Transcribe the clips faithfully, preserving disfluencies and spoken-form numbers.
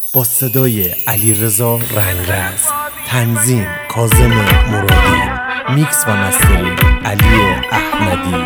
با صدای علیرضا رنگرز، تنظیم کاظم مرادی، میکس و مسترینگ علی احمدی.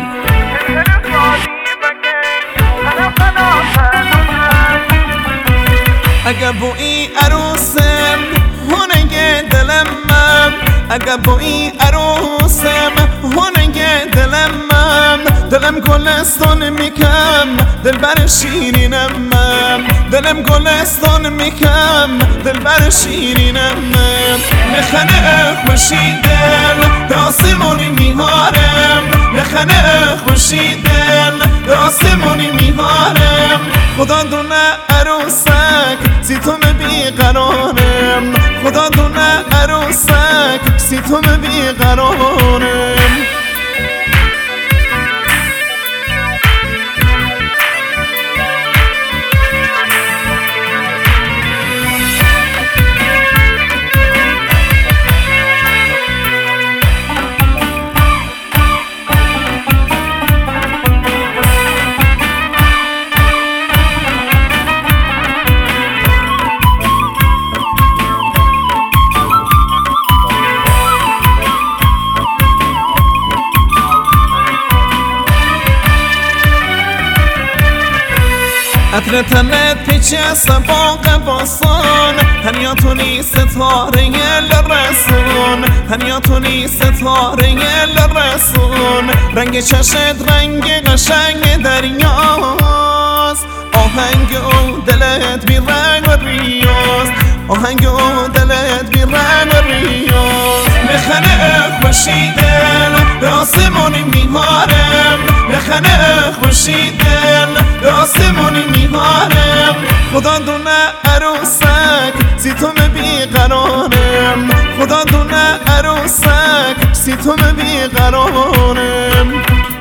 اگه بوی عروسم هنگ دلم من، اگه بوی عروسم هنگ دلم من، دلم گلستان میکم دل بر شیرینم من، دلم گلستان میکم دل بر شیرینم من. نخنه خوشی دل داسمونی میهارم، نخنه خوشی دل داسمونی میهارم. خدا دونه عروسک سیتوم بیقرارم، خدا دونه عروسک سیتوم بیقرارم. عطر تنت پیچه سباق باسان، هنیاتونی ستاره لرسون، هنیاتونی ستاره لرسون. رنگ چشت رنگ قشنگ دریاست، آهنگ او دلت بی رنگ و ریاض، آهنگ او دلت بی رنگ و ریاض. نخنه خوشی دل به آسمونی میهارم، نخنه خوشی دل به آسمونی میهارم. خدا دونه عروسک سیتوم بیقرارم، خدا دونه عروسک سیتوم بیقرارم.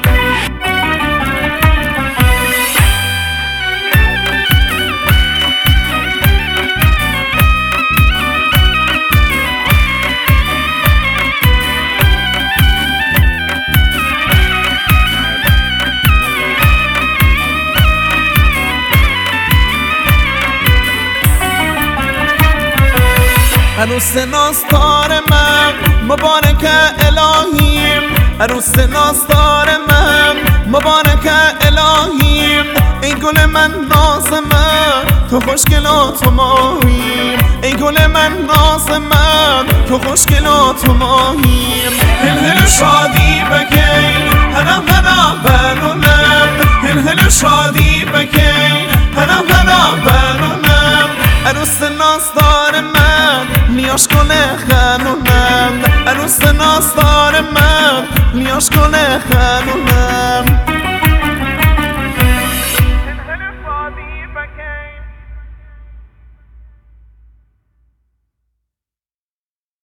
عروس ناستار من مبارک الهیم، عروس ناستار من مبارک الهیم. ای گل من ناز من تو خوشگل و تو ماهیم، ای گل من ناز من تو خوشگل و تو ماهیم. هل هل شادی بکی هنم هنم برونم، هل هل شادی بکی هنم هنم برونم. عروس ناستار من لیاش کنه خانونم، عروس ناستار من لیاش کنه خانونم.